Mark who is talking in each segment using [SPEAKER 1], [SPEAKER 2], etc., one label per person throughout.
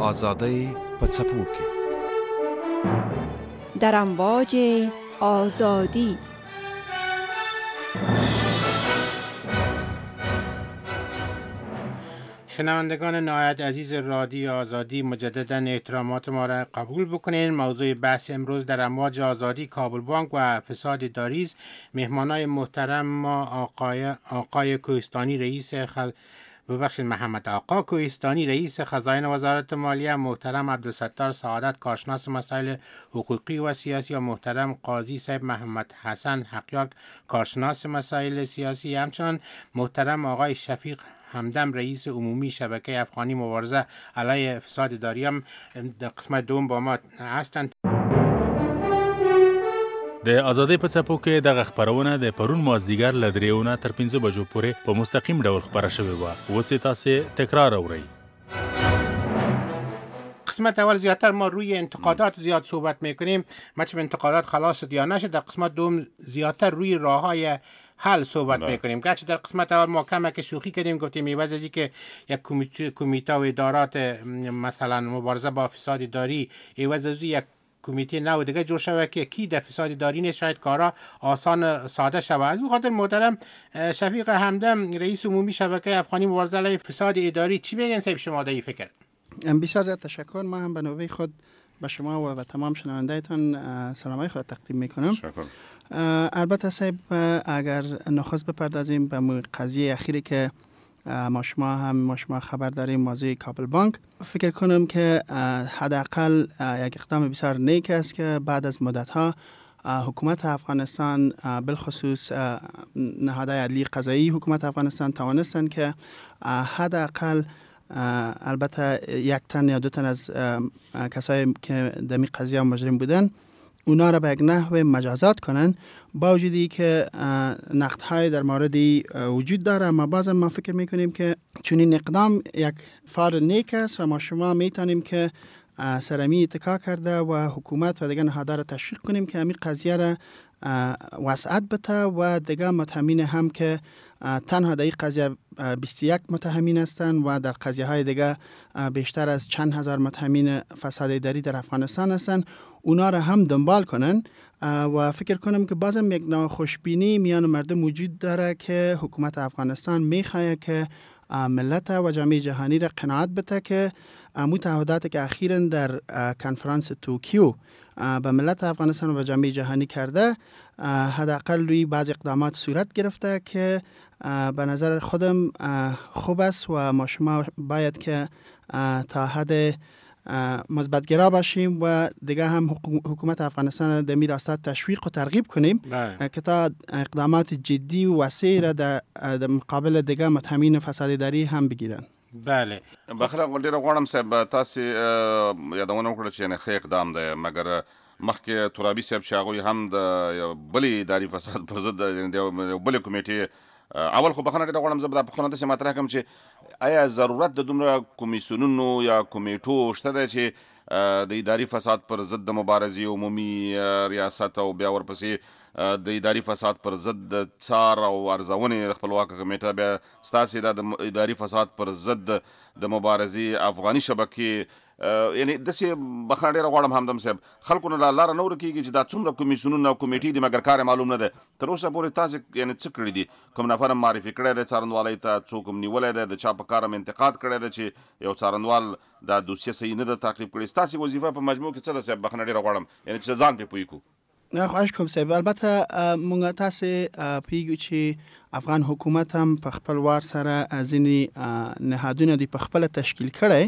[SPEAKER 1] آزادی په څپو کې.
[SPEAKER 2] در امواج آزادی.
[SPEAKER 3] شنوندگان نهایت عزیز رادیو آزادی، مجددا احترامات ما را قبول بکنین. موضوع بحث امروز در امواج آزادی کابل بانک و فساد اداری است. مهمانای محترم ما آقای کوهستانی محمد آقا کوهستانی رئیس خزاین وزارت مالیه، محترم عبدالستار سعادت کارشناس مسائل حقوقی و سیاسی و محترم قاضی صاحب محمد حسن حقیار کارشناس مسائل سیاسی، همچنان محترم آقای شفیق همدم رئیس عمومی شبکه افغانی مبارزه علیه فساد اداری هم در قسمت دوم با ما هستند.
[SPEAKER 4] د آزادۍ په څپو کې دغه خپرونه د پرون مازدیګر له 3 تر 5 بجو پورې په مستقیم ډول خپره شوې وه. اوس یې تاسې تکرار اورئ.
[SPEAKER 3] قسمت اول زیادتر ما روی انتقادات زیاد صحبت میکنیم، چه انتقادات خلاص شد یا نشد. در قسمت دوم زیادتر روی راههای حل صحبت میکنیم. گرچه در قسمت اول ما کمک شوخی کردیم، گفتیم ایواز از که یک کمیته و ادارات مثلا مبارزه با فساد اداری ایواز از یک کمیته نو دیگه جور شوه که کی در فساد اداری نیست، شاید کارا آسان ساده شوه. از اون خاطر محترم شفیق همدم رئیس عمومی شبکه افغانی مبارزه علیه فساد اداری چی بگن صاحب شما در این فکر؟
[SPEAKER 5] بسیار زیاد تشکر. ما هم به نوبه خود به شما و به تمام شنونده‌تان سلامای خود تقدیم میکنم. البته صاحب اگر نخست بپردازیم به قضیه اخیری که ما شما خبر داریم، موضوع کابل بانک، فکر کنم که حداقل یک اقدام بسیار نیک است که بعد از مدت‌ها حکومت افغانستان بالخصوص نهادهای عدلی قضایی حکومت افغانستان توانستند که حداقل البته 1 تن یا 2 تن از کسایی که در این قضیه مجرم بودن اونا را به یک نحو مجازات کنن، با وجودی که نقدهای در موردی وجود داره. اما بازم ما فکر میکنیم که چنین اقدام یک فعل نیک است و ما شما میتونیم که سرمی اتکا کرده و حکومت و دیگه نهادها را تشویق کنیم که همین قضیه را وسعت بده و دیگه متهمین هم که تنها در این قضیه 21 متهمین هستند و در قضیه های دیگه بیشتر از چند هزار متهمین فساد اداری در افغانستان هستند، اونا را هم دنبال کنن. و فکر کنم که بازم یک نوع خوشبینی میان مردم وجود داره که حکومت افغانستان میخواه که ملت و جامعه جهانی را قناعت بده که تعهداتی که اخیراً در کنفرانس توکیو به ملت افغانستان و به جامعه جهانی کرده حداقل روی بعض اقدامات صورت گرفته که به نظر خودم خوب است و ما شما باید که تا حد مثبت‌گرا باشیم و دیگه هم حکومت افغانستان در این راستا تشویق و ترغیب کنیم که تا اقدامات جدی و وسیع را در مقابل دیگه متهمین فساد اداری هم بگیرن.
[SPEAKER 3] بله.
[SPEAKER 6] بخیر ډیره غواړم صاحب تاسو یادونه وکړه چې نه ښه اقدام دی، مګر مخکې ترابي صاحب چې هغوی هم د بلې اداري فساد پر ضد د بلې کمیټې اول خو بخښنه ډیره غواړم، زه به دا پوښتنه داسې مطرح کړم چې آیا ضرورت د دومره کمیسیونونو یا کمیټو شته دی چې د اداري فساد پر ضد د مبارزې عمومي ریاست او بیا ورپسې د اداري فساد پر ضد د څار او ارزونې خپلواکه کمیټه، بیا ستاسې دا د اداري فساد پر ضد د مبارزې افغاني شبکې، یعنی داسې بخښنه ډېره غواړم همدم صاحب خلکو نه لاره نه ورکېږي چې دا څومره کمیسیونونه او کمیټې دي مګر کار یې معلوم نه دی. تر اوسه پورې تاسې یعنې څه کړي دي؟ کوم نفر هم معرفي کړی دی څارنوالۍ ته؟ څوک هم نیولی دی؟ د چا په کار هم انتقاد کړی دی چې یو څارنوال دا دوسیه صحیح نه ده تعقیب کړې؟ ستاسې وظیفه په مجموع کې څه ده صاحب؟ بخښنه ډېره غواړم یعنې چې ځان پرې پوه کړو.
[SPEAKER 5] خواهش کوم صاحب. البته مونږ تاسې پوهیږو چې افغان حکومت هم په خپل وار سره ځینې نهادونه دي په خپله تشکیل کړی.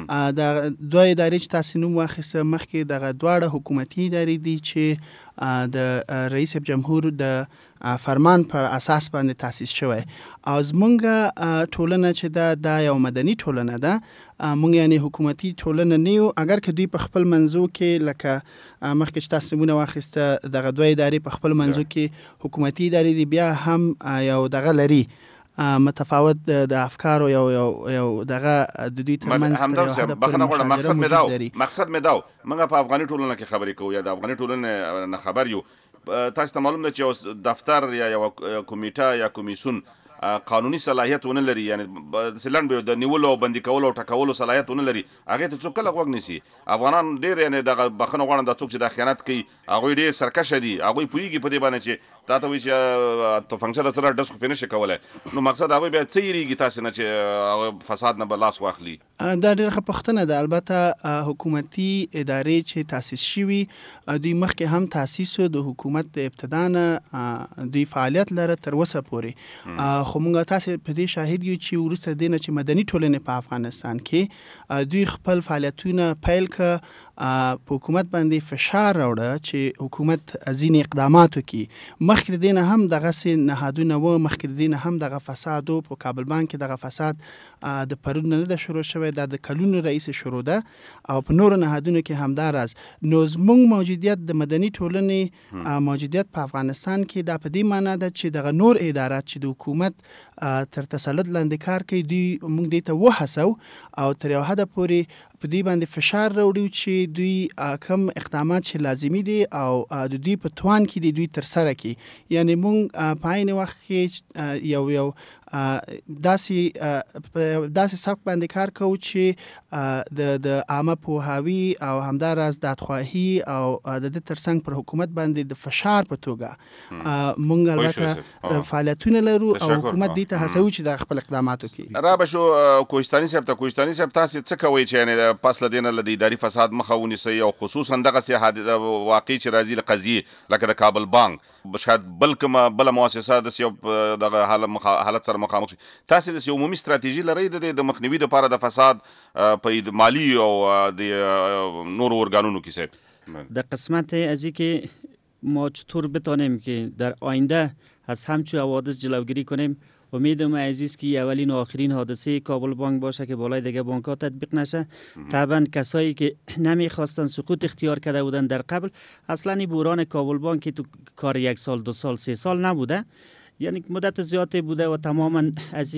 [SPEAKER 5] د دوه ادارې چې تاسې نوم واخیسته مخکې دغه دواړه حکومتي ادارې دي چې د رئیس جمهور د فرمان پر اساس باندې تاسیس شوی. او زمونږ ټولنه چې دا یو مدني ټولنه ده، مونږ یعنی حکومتي ټولنه نه یو. اگر که دوی په خپل منځو کې لکه مخکې چې تاسو نمونه واخیسته دغه دوه ادارې په خپل منځو کې حکومتي ادارې دي، بیا هم یو دغه لري متفاوت د افکارو یو دغه د دوی ترمنځ
[SPEAKER 6] مقصد مې دا موږ په افغاني ټولنه کې خبرې کوو یا د افغاني ټولنې نه خبر یو. تاسو ته معلوم ده چې یو دفتر یا یو کمیټه یا کمیسیون قانوني صلاحیت ونه لري یعنی سلند به د نیولو او بندي کولو او ټکولو صلاحیت ونه لري هغه ته څوک کله غوږ نیسي افغانان ډیر یعنی دغه بخنه غواړي د څوک چې د خیانت کوي هغه ډیر سرکشه دي هغه پویږي په دې باندې چې دا ته وی چې تو فنکشن سره د څه فینش کولای نو مقصد هغه بیا څیریږي تاسو نه چې فساد نه بلاس واخلي
[SPEAKER 5] دا ډیره پښتنه ده البته حکومتي ادارې چې تاسیس شوي دوی مخکې هم تاسیس د حکومت د ابتدا نه دوی فعالیت لري تر اوسه پورې خو موږ تاسو په دې شاهد یو چې ورسته دینه چې مدني ټولنې په افغانستان کې دوی خپل فعالیتونه پیل ک په حکومت باندې فشار راوړه چې حکومت ځینې اقدامات وکړي مخکې دینه هم دغه سي نهادونه و مخکې دینه هم دغه فساد په کابل بانک کې دغه فساد د پرون نه د شروع شوی د کلونو رئیس شروع ده او په نور نهادونو کې هم دا راز نو زموږ موجودیت د مدني ټولنې موجودیت په افغانستان کې دا په دې معنی ده چې دغه نور ادارات چې د حکومت تر تسلط لاندې کار کوي دوی موږ دې ته وهڅو او تر یو حده پورې په دې باندې فشار راوړي چې دوی کم اقدامات چې لازمي دي او د دوی په توان کې دي دوی تر سره کړي یعنی موږ په عین وخت کې یو داسې سبک باندې کار کوو چې د عامه پوهاوي او همداراز دادخواهي او د ترڅنګ پر حکومت باندې د فشار په توګه موږ البته فعالیتونه لرو او حکومت دې ته هڅوي چې د خپل اقدامات وکړي
[SPEAKER 6] را به شو کوهستاني صاحب تاسو څه کوي چې یعنی پس لدینه د اداري فساد مخه ونیسي او خصوصا دغه سي حادثه واقع چې راځي له قضیه لکه د کابل بانک شاید بل مؤسسه د یو دغه حالت سره مخامخ تاسو د عمومي ستراتیژي لرئ د مخنیوي لپاره د فساد په مالی او د نور ارگانونو کې صاحب
[SPEAKER 7] در قسمت ازی که ما چطور بتانیم که در آینده از همچون حوادث جلوگیری کنیم امیدم عزیز که اولین و آخرین حادثه کابل بانک باشه که بالای دیگه بانک ها تطبیق نشه طبعا کسایی که نمیخواستن سقوط اختیار کرده بودن در قبل اصلا این بحران کابل بانک تو کار 1 سال 2 سال 3 سال نبوده یعنی مدت زیادی بوده و تماما از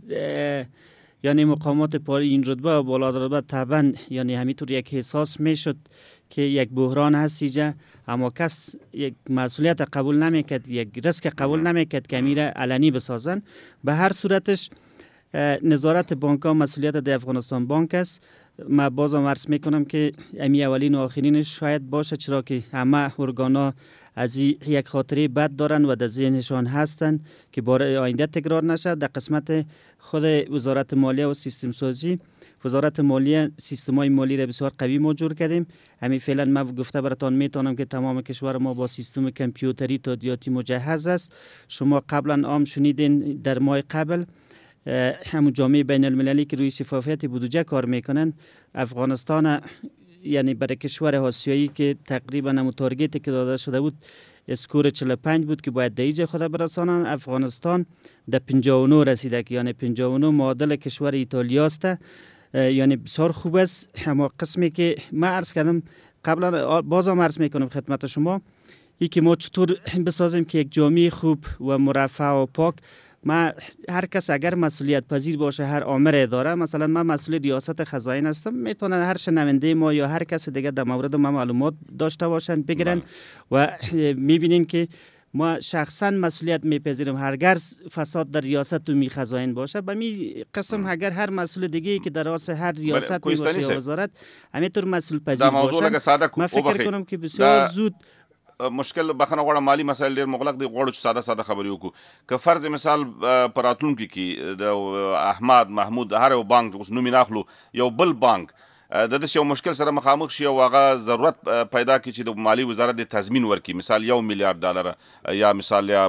[SPEAKER 7] یعنی مقامات پایین رتبه و بالا رتبه طبعا یعنی همینطور یک احساس میشد که یک بحران هست اینجا اما کس یک مسئولیت قبول نمیکرد یک ریسک قبول نمیکرد که میره علنی بسازن به هر صورتش نظارت بانک ها مسئولیت در افغانستان بانک است من بازم عرض میکنم که امی اولین و آخرینش شاید باشه چرا که همه ارگانا از یک خاطره بد دارن و در ذهنشان هستن که برای آینده تکرار نشه در قسمت خود وزارت مالیه و سیستم سازی وزارت مالیه سیستمای مالی را بسیار قوی ما جور کردیم همین فعلا من گفته براتون میتونم که تمام کشور ما با سیستم کامپیوتری تادیاتی مجهز است شما قبلا عام شنیدین در ماه قبل همون جامعه بین المللی که روی شفافیت بودجه کار میکنن افغانستان یعنی برای کشور آسیایی که تقریبا همون تارگتی که داده شده بود اسکور 45 بود که باید دیجه خود برسانن افغانستان در 59 رسیده که یعنی 59 معادل کشور ایتالیا است یعنی بسیار خوب است اما قسمی که من عرض کردم قبلا بازم عرض میکنم خدمت شما ای که ما چطور بسازیم که یک جامعه خوب و مرفه و پاک ما هر کس اگر مسئولیت پذیر باشه هر آمر داره مثلا من مسئول ریاست خزائن هستم میتونن هر شنونده ما یا هر کس دیگه در مورد ما معلومات داشته باشن بگیرن و میبینین که ما شخصا مسئولیت میپذیریم هرگز فساد در ریاست و خزائن باشه به می قسم اگر هر مسئول دیگه که در راس هر ریاست باشه یا وزارت همینطور مسئول پذیر باشه من فکر کنم که بسیار زود
[SPEAKER 6] مشکل بخنه غواړم مالی مسایل ډیر مغلق دي غواړو چې ساده خبرې وکړو که فرض مثال پراتونکو کې د احمد محمود هر یو بانک اوس نوم ناخلو یو بل بانک د دې یو مشکل سره مخامخ شي او هغه ضرورت پیدا کړي چې د مالی وزارت د تضمین ورکړي مثال $1 میلیارډ یا مثال یا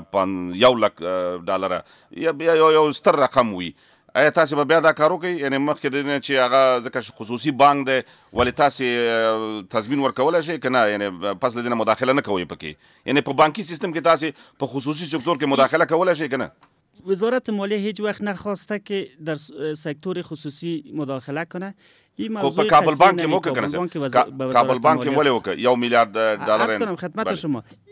[SPEAKER 6] $1 لک یا یو ستر رقم وي آیا تاسو به بیا دا کار وکړئ یعنی مخکې د نه چې هغه ځکه خصوصي بانک دی ولې تاسو تضمین ورکولی شئ که نه یعنی پس له دې نه مداخله نه کوئ پکې یعنی په بانکي سیستم کې تاسو په خصوصي سکتور کې مداخله کولی شئ که نه
[SPEAKER 7] وزارت مالیه هیچ وقت نخواسته که در سکتور خصوصی مداخله کنه
[SPEAKER 6] خب په کابل بانک کې موقع کنه کابل بانک کې ولې وکړه $1 میلیارډ
[SPEAKER 7] عرض کنم خدمت شما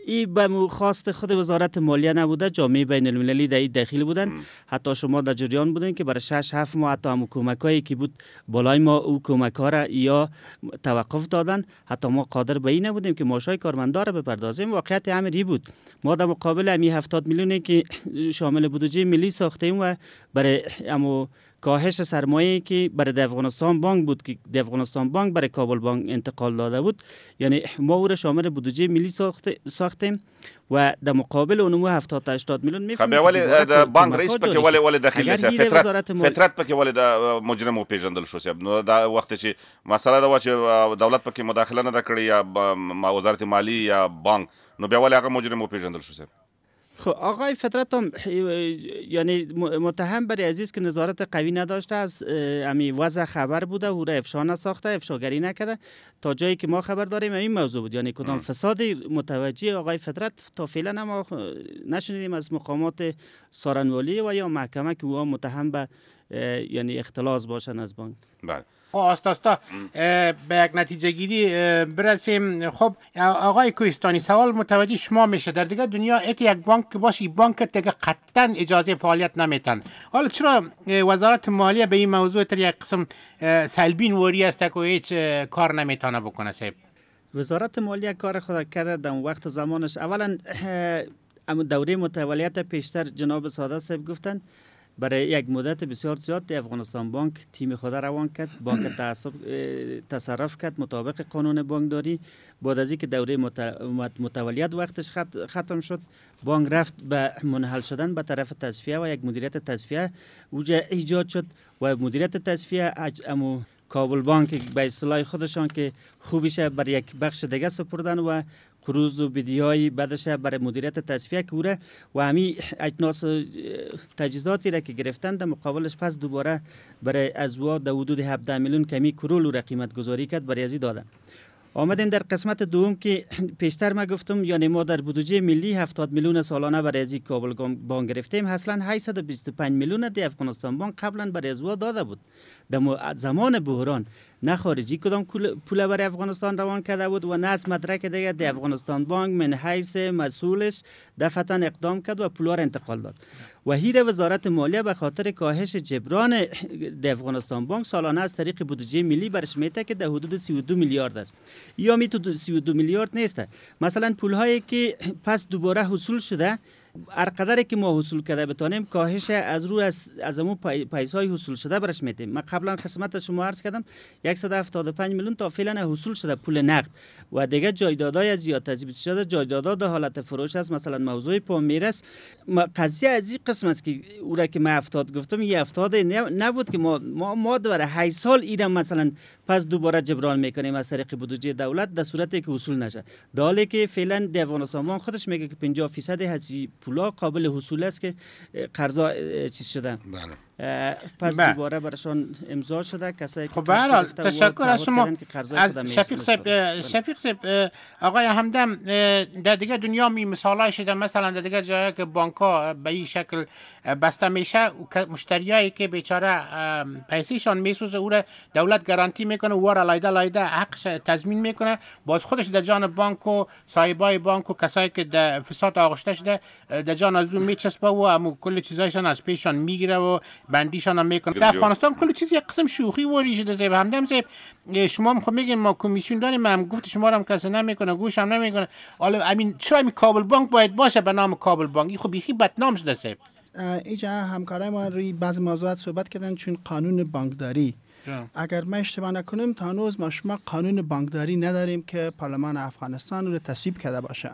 [SPEAKER 7] این به خواست خود وزارت مالیه نبوده، جامعه بین المللی در این داخل بودن. حتی شما در جریان بودین که برای 6-7 ماه حتی هم کمکایی که بود بالای ما او کمک ها را یا توقف دادن. حتی ما قادر به این نبودیم که معاشای کارمندا را بپردازیم. واقعیت امری بود. ما در مقابل امی 70 میلیونی که شامل بودجه ملی ساختیم و برای امو کاهش سرمایه که برای افغانستان بانک بود که افغانستان بانک برای کابل بانک انتقال داده بود، یعنی ما او را شامل بودجه ملی ساختیم و در مقابل اونمو 70 تا 80 میلیون میفهمیم.
[SPEAKER 6] خب ولی د بانک رئیس پکې ولی داخلي سي فطرت پکې ولی د مجرم پیژندل شو سي نو دا وخت چې مسله دا و چې دولت پکې مداخله نه کړې یا وزارت مالی یا بانک، نو بیا ولی هغه مجرم پیژندل شو سي.
[SPEAKER 7] خب آقای فطرت هم یعنی متهم بر عزیز که نظارت قوی نداشته، از امی وضع خبر بوده، او را افشا نساخته، افشاگری نکرده. تا جایی که ما خبر داریم این موضوع بود، یعنی کدام فساد متوجه آقای فطرت تا فعلا ما نشنیدیم از مقامات سارنوالی و یا محکمه که او متهم به یعنی اختلاس باشن از بانک.
[SPEAKER 6] بله.
[SPEAKER 3] آستا به یک نتیجه گیری برسیم. خب آقای کوهستانی، سوال متوجه شما میشه، در دیگه دنیا یک بانک باشه، بانک دیگه قطعا اجازه فعالیت نمیتن. حالا چرا وزارت مالیه به این موضوع تر یک قسم سلبی نوری است که هیچ کار نمیتونه بکنه؟ صاحب
[SPEAKER 7] وزارت مالیه کار خود کرده در وقت زمانش. اولا دوره متولیت پیشتر جناب ساده صاحب گفتن برای یک مدت بسیار زیاد افغانستان بانک تیم خود روان کرد، بانک تصرف کرد مطابق قانون بانکداری. بعد از اینکه دوره متولیت وقتش ختم شد، بانک رفت به منحل شدن به طرف تصفیه و یک مدیریت تصفیه اوجا ایجاد شد و مدیریت تصفیه امو کابل بانک به اصطلاح خودشان که خوبیشه بر یک بخش دیگه سپردن و قروض و بدهی‌های بعدش برای مدیریت تصفیه کوره و همین اجناس تجهیزاتی را که گرفتن در مقابلش پس دوباره برای ازوا در حدود 17 میلیون کمی کرول را قیمت گذاری کرد برای ازی دادن. آمدیم در قسمت دوم که پیشتر ما گفتم، یعنی ما در بودجه ملی 70 میلیون سالانه برای ازی کابل بانک گرفتیم. اصلا 825 میلیون دی افغانستان بانک قبلا برای ازوا داده بود. در زمان بحران نه خارجی کدام پول برای افغانستان روان کرده بود و نه از مدرک دیگه دی افغانستان بانک من حیث مسئولش دفعتاً اقدام کرد و پول را انتقال داد. و هیر وزارت مالیه به خاطر کاهش جبران د افغانستان بانک سالانه از طریق بودجه ملی برش میته که در حدود 32 میلیارد است. یا می تو 32 میلیارد نیست. مثلا پول هایی که پس دوباره حصول شده، هر قدری که ما حصول کرده بتانیم کاهش از روی از امون پیسای حصول شده برش میتیم. من قبلا خدمت شما عرض کردم 175 میلیون تا فعلا حصول شده پول نقد و دیگه جایدادهای زیاد تثبیت شده، جایدادها در حالت فروش است. مثلا موضوع پامیرس قضیه از این قسم است که او را که من 70 گفتم، یه 70 نبود که ما دوباره 8 سال ایران مثلا پس دوباره جبران میکنیم از طریق بودجه دولت در صورتی که حصول نشه. در حالی که فعلا د افغانستان خودش میگه که 50% هزی پولا قابل حصول است که قرضا چیز شده. پس دوباره برشان امضا شده. کسایی که
[SPEAKER 3] خب به هر حال تشکر از شما. از شفیق صاحب آقای همدم، در دیگه دنیا می مثالای شده، مثلا در دیگه جایی که بانک‌ها به این شکل بسته میشه، مشتریایی که بیچاره پیسه‌شان میسوزه او را دولت گارانتی میکنه، او را لایده حقش تضمین میکنه، باز خودش در جان بانک و صاحبای بانک و کسایی که در فساد آغشته شده در جان از اون میچسبه و کل چیزایشان از پیششان میگیره و بندیشان هم میکنه. در افغانستان کل چیز یک قسم شوخی وری شده. زیب همدم زیب شما هم خب میگین ما کمیسیون داریم، هم گفت شما هم کسی نمیکنه، گوش هم نمیکنه. حالا همین چرا این کابل بانک باید باشه به نام کابل بانک؟ این خب بیخی بدنام شده. زیب
[SPEAKER 5] اینجا همکارای ما روی بعضی موضوعات صحبت کردن، چون قانون بانکداری اگر ما اشتباه نکنیم تا هنوز ما شما قانون بانکداری نداریم که پارلمان افغانستان رو تصویب کرده باشه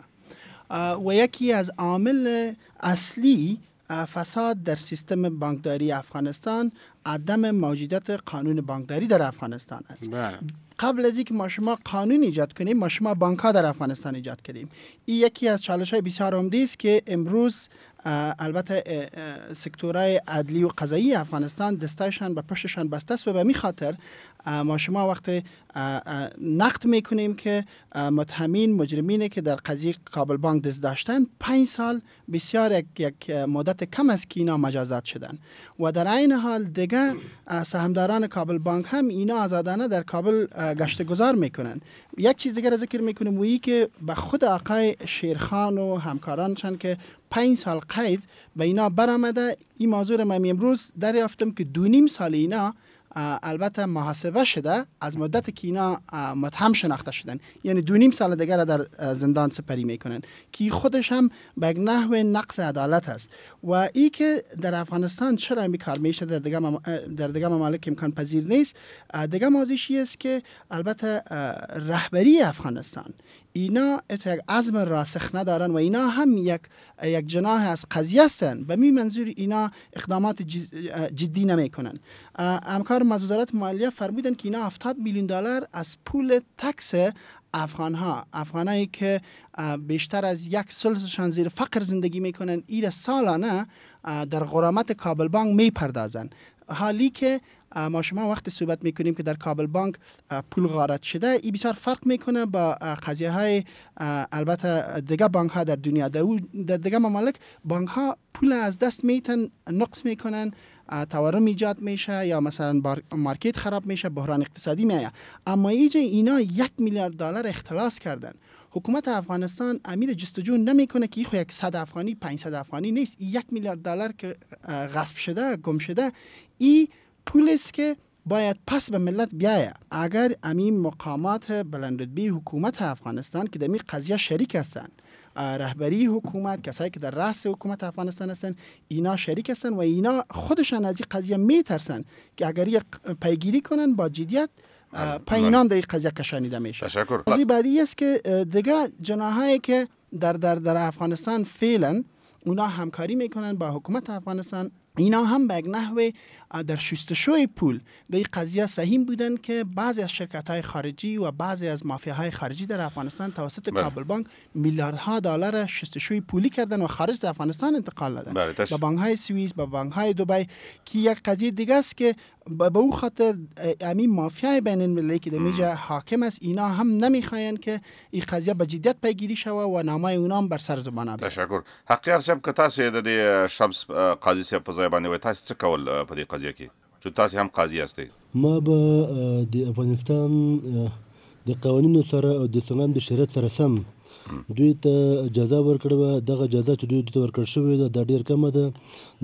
[SPEAKER 5] و یکی از عامل اصلی فساد در سیستم بانکداری افغانستان عدم موجودیت قانون بانکداری در افغانستان است. قبل از اینکه ما شما قانون ایجاد کنیم، ما شما بانک ها در افغانستان ایجاد کردیم. این یکی از چالش های بسیار عمده است که امروز البته سکتورهای عدلی و قضایی افغانستان دستایشان به پشتشان بسته است و به می خاطر ما شما وقت نقد میکنیم که متهمین مجرمینی که در قضیه کابل بانک دست داشتن 5 سال بسیار یک مدت کم است که اینا مجازات شدن و در این حال دیگه سهامداران کابل بانک هم اینا آزادانه در کابل گشت گذار میکنن. یک چیز دیگر ذکر میکنم وی که به خود آقای شیرخان و همکارانشان که 5 سال قید به اینا برآمده. این موضوع من امروز دریافتم که 2.5 سال اینا البته محاسبه شده از مدت که اینا متهم شناخته شدن، یعنی 2.5 سال دیگر در زندان سپری میکنن که خودش هم به نحو نقص عدالت است. و ای که در افغانستان چرا این کار میشه در دیگه ممالک امکان پذیر نیست. دیگه موضوعی است که البته رهبری افغانستان اینا یک عزم راسخ ندارن و اینا هم یک جناح از قضیه هستن. به می منظور اینا اقدامات جدی نمیکنن. همکار از وزارت مالیه فرمودن که اینا 70 میلیون دلار از پول تکس افغانایی که بیشتر از 1 ثلثشان زیر فقر زندگی میکنن ایره سالانه در غرامت کابل بانک میپردازن، حالی که ما شما وقت صحبت میکنیم که در کابل بانک پول غارت شده. این بسیار فرق میکنه با قضیه های البته دیگه بانک ها در دنیا. در دیگه ممالک بانک ها پول از دست میتن، نقص میکنن، تورم ایجاد میشه یا مثلا مارکت خراب میشه، بحران اقتصادی میایه. اما اینا 1 میلیارد دلار اختلاس کردن. حکومت افغانستان امیر جستجو نمیکنه که خو 100 افغانی 500 افغانی نیست، 1 میلیارد دلار که غصب شده، گم شده، این پول است که باید پس به ملت بیایه. اگر امین مقامات بلندرتبه حکومت افغانستان که در این قضیه شریک هستن، رهبری حکومت، کسایی که در رأس حکومت افغانستان هستن، اینا شریک هستن و اینا خودشان از این قضیه میترسن که اگر یک پیگیری کنن با جدیت پینان در این قضیه کشانیده میشه.
[SPEAKER 6] تشکر.
[SPEAKER 5] قضیه بعدی است که دیگه جناحایی که در افغانستان فعلا اونا همکاری میکنن با حکومت افغانستان، اینا هم به یک نحوه در شستشوی پول در این قضیه سهیم بودن که بعضی از شرکت‌های خارجی و بعضی از مافیاهای خارجی در افغانستان توسط کابل بانک میلیاردها دلار شستشوی پولی کردن و خارج از افغانستان انتقال دادن به بانک‌های سوئیس، به بانک‌های دبی، که یک قضیه دیگه است که به او خاطر همین مافیای بین المللی که در میجا حاکم است، اینا هم نمیخواین که این قضیه به جدیت پیگیری شوه و نامای اونا هم بر سر زبانه بیاد.
[SPEAKER 6] تشکر. حقیقت صاحب که تاسو د شمس قاضي صاحب په ځای باندې وای تاسو څه کول په دې قضیه کې چې تاسو هم قاضي یاستئ؟
[SPEAKER 8] ما به د افغانستان د قوانینو سره او د اسلام د شریعت سره سم دوی ته جزا ورکړه و. دغه جزا چې دوی ته ورکړل شوې ده دا ډېر کمه ده،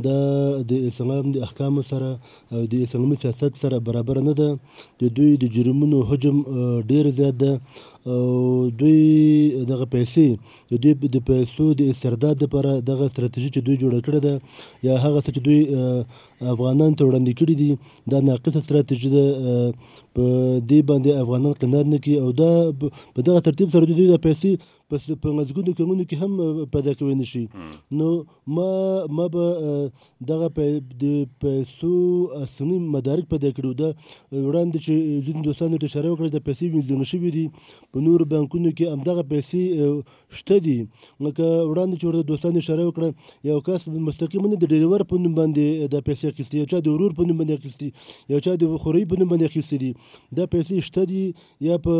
[SPEAKER 8] د اسلام د احکامو سره او د اسلامي سیاست سره برابر نه ده. د دوی د جرمونو حجم ډېر زیات ده او دوی دغه پیسې د دوی د پیسو د استرداد لپاره دغه ستراتیژي چې دوی جوړه کړې ده یا هغه څه چې دوی افغانان ته وړاندې کړي دي دا ناقصه ستراتیژي ده. په دې باندې افغانان قناعت نه کوي او دا په دغه ترتیب سره دوی د پیسې په مزګونو کمونو کې هم پیدا کوي نشي. نو ما به دغه د پیسو اصلي مدارک پیدا کړو. دا وړاندې چې ځینې دوستانو ته اشاره وکړه د پیسې وینځل شوي دي په نورو بانکونو کې همدغه پیسې شته دي. لکه وړاندې چې ورته دوستانو اشاره وکړه یو کس مستقیما د ډریور په نوم باندې د پیسې اخیستي، یو چا د ورور په نوم باندې اخیستي، یو چا د خورۍ په نوم باندې اخیستي دي. دا پیسې شته دي یا په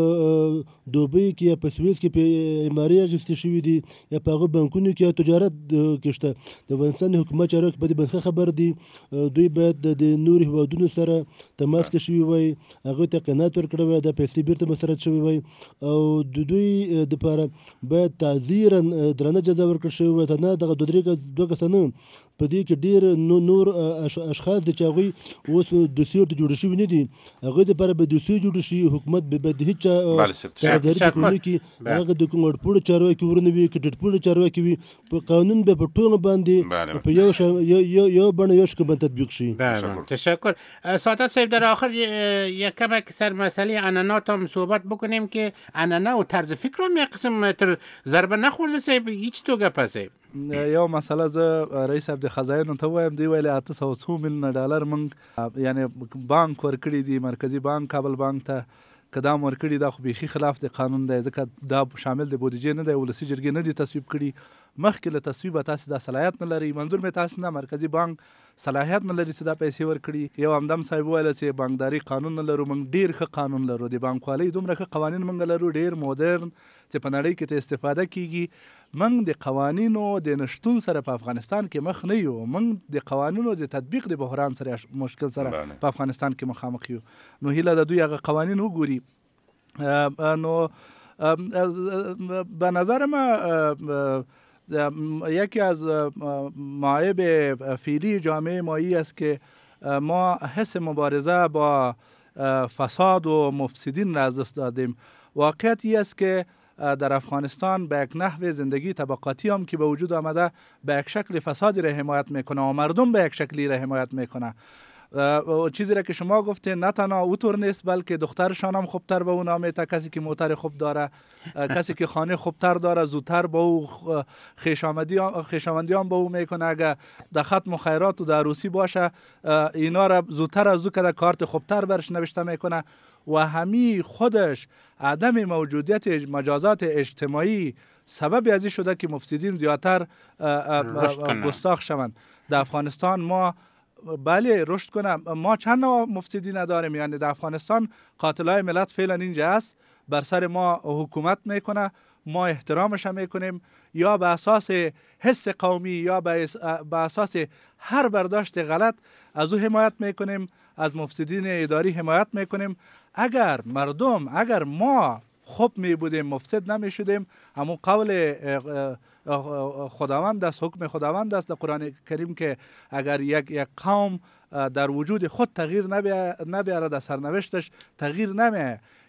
[SPEAKER 8] دوبۍ کې یا په سویس کې په امارې اخیستې شوي دي یا په هغو بانکونو کې یا تجارت کې شته. د افغانستان د حکومت چارواکي په دې باندې ښه خبر دي. دوی باید د نورو هیوادونو سره تماس کې شوي وای، هغوی ته قناعت ورکړی وای، دا پیسې بیرته مسرت شوي وای او د دوی دپاره باید تعذیرا درنه جزا ورکړل شوې وای. نه دغه دوه کسه نه، په دې کې ډېر نور اشخاص دي چې هغوی اوس دوسیې ورته جوړې شوي نه دي. هغوی دپاره به دوسیې جوړې شي. حکومت باید د هېڅ چا طرفداري ونه کړي. هغه د کوم اړپوړو چارواکي ورونه وي که ټیټپوړو چارواکي وي، په قانون به په ټوله باندې په یو بڼه یو شکل باندې تطبیق شي.
[SPEAKER 3] تشکر. سعادت صاحب در آخر یک کمک سر مسئله انانات هم صحبت بکنیم که انانا و طرز فکر هم یک قسم تر ضربه نخورده صاحب هیچ توگه پسه.
[SPEAKER 9] یو مسله زه رئیس صاحب د خزاینو ته وایم، دوی ویلې 802 میلیونه ډالر موږ یعنی بانک ورکړي دي، مرکزی بانک کابل بانک ته قدم ورکړي. دا خو بیخي خلاف د قانون دی، ځکه دا شامل د بودیجې نه دی، ولسي جرګې نه دي تصویب کړي. مخکې له تصویبه تاسو دا صلاحیت نه لرئ. منظور مې تاسو نه مرکزی بانک صلاحیت نه لري چې دا پیسې ورکړي. یو همدم صاحب وویل چې بانکداري قانون نه لرو، موږ ډېر ښه قانون لرو، د بانکوالۍ دومره ښه قوانین موږ لرو، ډېر مدرن چې په نړۍ کې ته استفاده کیږي. موږ د قوانینو د نشتون سره په افغانستان کې مخ نه یو، موږ د قوانینو د تطبیق د بحران سره مشکل سره په افغانستان کې مخامخ یو. نو هیله د دوی هغه قوانین وګوري. نو به نظر ما یکی از معایب فعلی جامعه ما ای است که ما حس مبارزه با فساد و مفسدین را از دست دادیم. واقعیت ای است که در افغانستان به یک نحو زندگی طبقاتی هم که به وجود آمده به یک شکل فسادی را حمایت میکنه و مردم به یک شکلی را حمایت میکنه. چیزی را که شما گفتین نه تنها اوتور نیست بلکه دخترشان هم خوبتر به او نامیته، کسی که موتر خوب داره، کسی که خانه خوبتر داره زودتر به او خویشاوندی هم به او میکنه. اگر در ختم خیرات و در عروسی باشه اینا را زودتر از او که کارت خوبتر برش نوشته میکنه و همی خودش عدم موجودیت مجازات اجتماعی سبب ازی شده که مفسدین زیادتر گستاخ شوند. در افغانستان ما بله رشد کنم، ما چند نوع مفسدی نداریم. یعنی در افغانستان قاتلای ملت فعلا اینجا است، بر سر ما حکومت میکنه، ما احترامش هم میکنیم، یا به اساس حس قومی یا به اساس هر برداشت غلط از او حمایت میکنیم، از مفسدین اداری حمایت میکنیم. اگر ما خوب می بودیم مفسد نمی شدیم. همون قول خداوند است، حکم خداوند است در قرآن کریم که اگر یک قوم در وجود خود تغییر نبیاره در سرنوشتش تغییر نمیه.